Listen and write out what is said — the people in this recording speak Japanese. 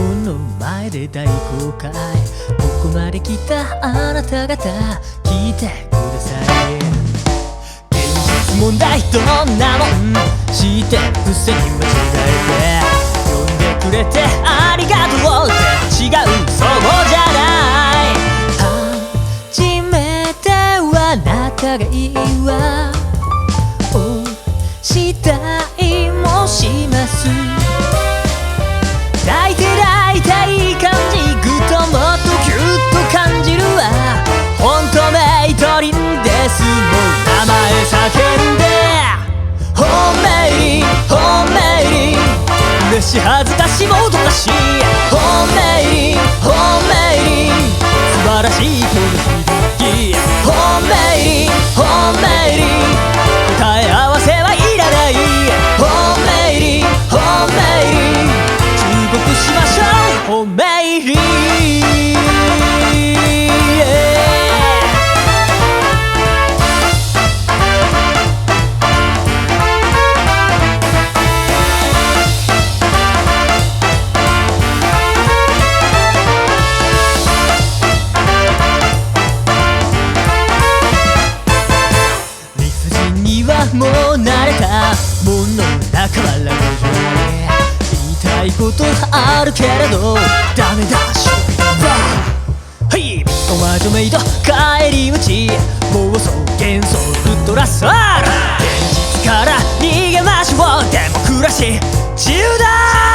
門の前で大公開。ここまで来たあなた方聞いてください。現実問題どんなもん知ってくせに間違えて呼んでくれてありがとうって違うそうじゃない。初めては仲がいいわおしたいもします抱いていい感じぐっともっとキュッと感じるわほんとメイトリンですもう名前叫んでホーメイリーホーメイリー嬉し恥ずかしもどかしいホーメイリーホーメイリー素晴らしいこの響きホーメイリーホーメイリー答え合わせはいらないホーメイリーホーメイリー注目しましょうホーメイリーもう慣れたもの中はラグジュアリー言いたいことあるけれどダメだしはいお魔女メイド帰り道妄想幻想ウルトラソウル現実から逃げましょうデモクラシー自由だ